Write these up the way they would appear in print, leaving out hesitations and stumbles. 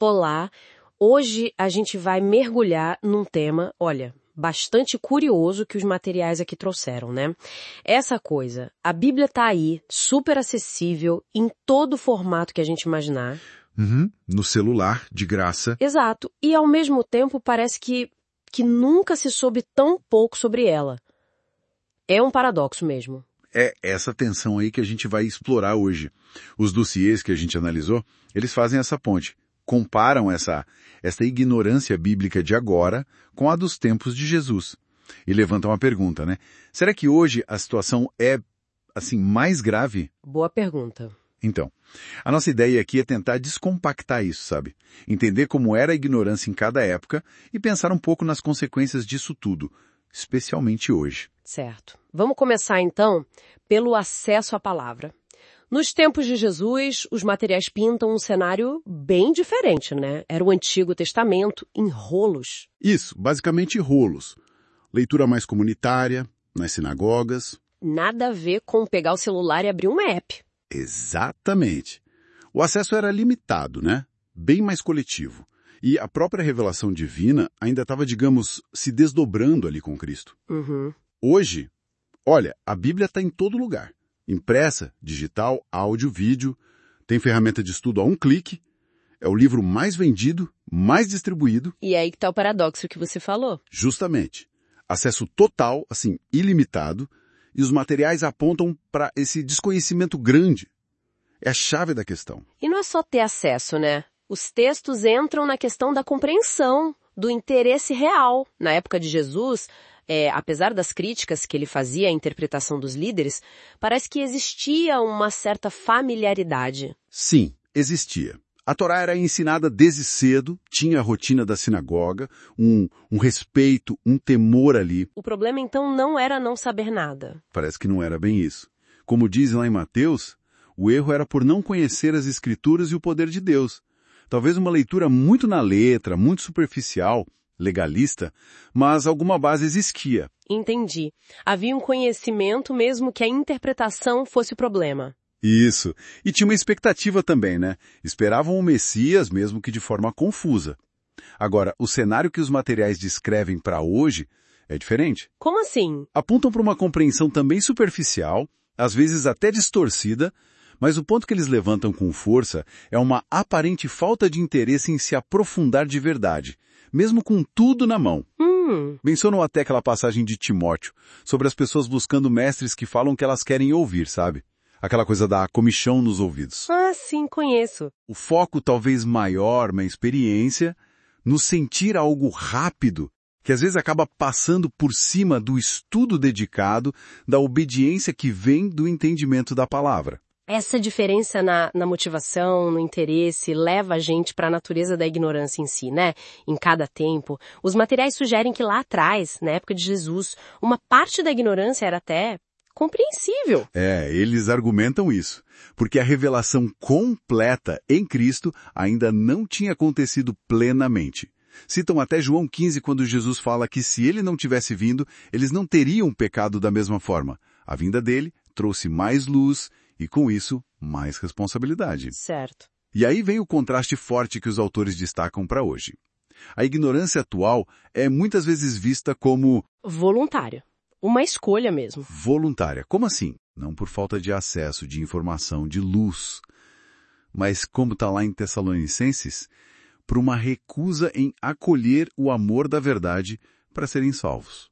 Olá, hoje a gente vai mergulhar num tema, olha, bastante curioso que os materiais aqui trouxeram, né? Essa coisa, a Bíblia tá aí, super acessível, em todo o formato que a gente imaginar. No celular, de graça. Exato, e ao mesmo tempo parece que nunca se soube tão pouco sobre ela. É um paradoxo mesmo. É essa tensão aí que a gente vai explorar hoje. Os dossiês que a gente analisou, eles fazem essa ponte. Comparam essa ignorância bíblica de agora com a dos tempos de Jesus. E levantam uma pergunta, né? Será que hoje a situação é, assim, mais grave? Boa pergunta. Então, a nossa ideia aqui é tentar descompactar isso, sabe? Entender como era a ignorância em cada época e pensar um pouco nas consequências disso tudo, especialmente hoje. Certo. Vamos começar então pelo acesso à palavra. Nos tempos de Jesus, os materiais pintam um cenário bem diferente, né? Era o Antigo Testamento em rolos. Isso, basicamente rolos. Leitura mais comunitária, nas sinagogas. Nada a ver com pegar o celular e abrir um app. Exatamente. O acesso era limitado, né? Bem mais coletivo. E a própria revelação divina ainda estava, digamos, se desdobrando ali com Cristo. Hoje, olha, a Bíblia está em todo lugar. Impressa, digital, áudio, vídeo. Tem ferramenta de estudo a um clique. É o livro mais vendido, mais distribuído. E aí que está o paradoxo que você falou. Justamente. Acesso total, assim, ilimitado. E os materiais apontam para esse desconhecimento grande. É a chave da questão. E não é só ter acesso, né? Os textos entram na questão da compreensão, do interesse real. Na época de Jesus, apesar das críticas que ele fazia à interpretação dos líderes, parece que existia uma certa familiaridade. Sim, existia. A Torá era ensinada desde cedo, tinha a rotina da sinagoga, um respeito, um temor ali. O problema então não era não saber nada. Parece que não era bem isso. Como diz lá em Mateus, o erro era por não conhecer as Escrituras e o poder de Deus. Talvez uma leitura muito na letra, muito superficial, legalista, mas alguma base existia. Entendi. Havia um conhecimento mesmo que a interpretação fosse o problema. Isso. E tinha uma expectativa também, né? Esperavam o Messias, mesmo que de forma confusa. Agora, o cenário que os materiais descrevem para hoje é diferente. Como assim? Apontam para uma compreensão também superficial, às vezes até distorcida, mas o ponto que eles levantam com força é uma aparente falta de interesse em se aprofundar de verdade, mesmo com tudo na mão. Mencionam até aquela passagem de Timóteo, sobre as pessoas buscando mestres que falam que elas querem ouvir, sabe? Aquela coisa da comichão nos ouvidos. Ah, sim, conheço. O foco talvez maior na experiência, no sentir algo rápido, que às vezes acaba passando por cima do estudo dedicado, da obediência que vem do entendimento da palavra. Essa diferença na motivação, no interesse, leva a gente para a natureza da ignorância em si, né? Em cada tempo. Os materiais sugerem que lá atrás, na época de Jesus, uma parte da ignorância era até compreensível. Eles argumentam isso, porque a revelação completa em Cristo ainda não tinha acontecido plenamente. Citam até João 15 quando Jesus fala que se ele não tivesse vindo, eles não teriam pecado da mesma forma. A vinda dele trouxe mais luz e, com isso, mais responsabilidade. Certo. E aí vem o contraste forte que os autores destacam para hoje. A ignorância atual é muitas vezes vista como voluntária. Uma escolha mesmo. Voluntária. Como assim? Não por falta de acesso, de informação, de luz. Mas, como está lá em Tessalonicenses, por uma recusa em acolher o amor da verdade para serem salvos.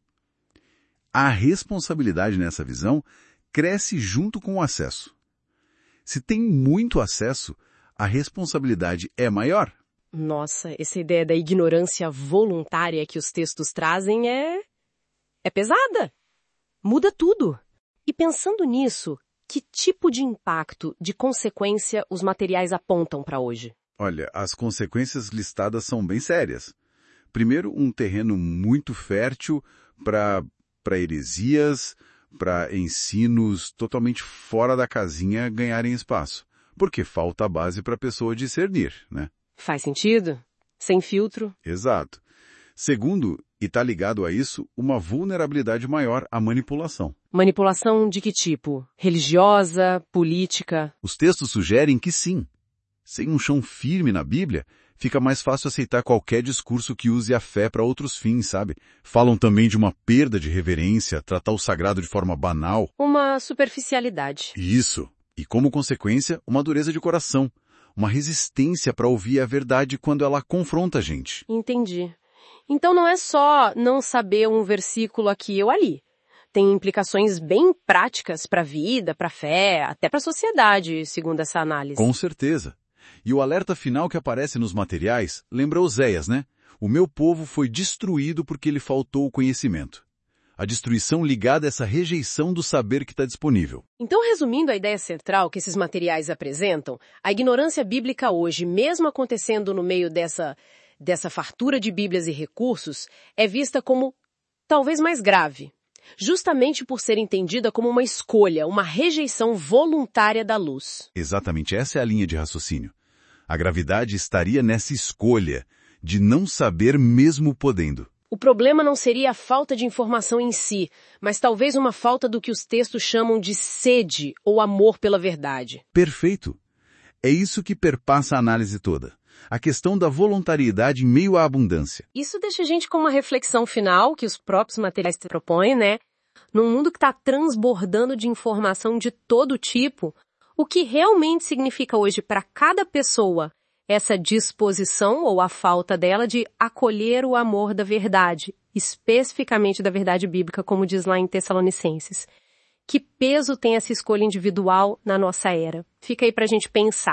A responsabilidade nessa visão cresce junto com o acesso. Se tem muito acesso, a responsabilidade é maior. Nossa, essa ideia da ignorância voluntária que os textos trazem é pesada. Muda tudo. E pensando nisso, que tipo de impacto, de consequência, os materiais apontam para hoje? Olha, as consequências listadas são bem sérias. Primeiro, um terreno muito fértil para heresias, para ensinos totalmente fora da casinha ganharem espaço. Porque falta a base para a pessoa discernir, né? Faz sentido? Sem filtro? Exato. Segundo, e está ligado a isso, uma vulnerabilidade maior à manipulação. Manipulação de que tipo? Religiosa? Política? Os textos sugerem que sim. Sem um chão firme na Bíblia, Fica mais fácil aceitar qualquer discurso que use a fé para outros fins, sabe? Falam também de uma perda de reverência, tratar o sagrado de forma banal. Uma superficialidade. Isso. E como consequência, uma dureza de coração. Uma resistência para ouvir a verdade quando ela confronta a gente. Entendi. Então não é só não saber um versículo aqui ou ali. Tem implicações bem práticas para a vida, para a fé, até para a sociedade, segundo essa análise. Com certeza. E o alerta final que aparece nos materiais lembra Oséias, né? O meu povo foi destruído porque lhe faltou o conhecimento. A destruição ligada a essa rejeição do saber que está disponível. Então, resumindo a ideia central que esses materiais apresentam, a ignorância bíblica hoje, mesmo acontecendo no meio dessa fartura de Bíblias e recursos, é vista como talvez mais grave. Justamente por ser entendida como uma escolha, uma rejeição voluntária da luz. Exatamente, essa é a linha de raciocínio. A gravidade estaria nessa escolha de não saber mesmo podendo. O problema não seria a falta de informação em si, mas talvez uma falta do que os textos chamam de sede ou amor pela verdade. Perfeito. É isso que perpassa a análise toda. A questão da voluntariedade em meio à abundância. Isso deixa a gente com uma reflexão final que os próprios materiais propõem, né? Num mundo que está transbordando de informação de todo tipo, o que realmente significa hoje para cada pessoa essa disposição ou a falta dela de acolher o amor da verdade, especificamente da verdade bíblica, como diz lá em Tessalonicenses. Que peso tem essa escolha individual na nossa era? Fica aí para a gente pensar.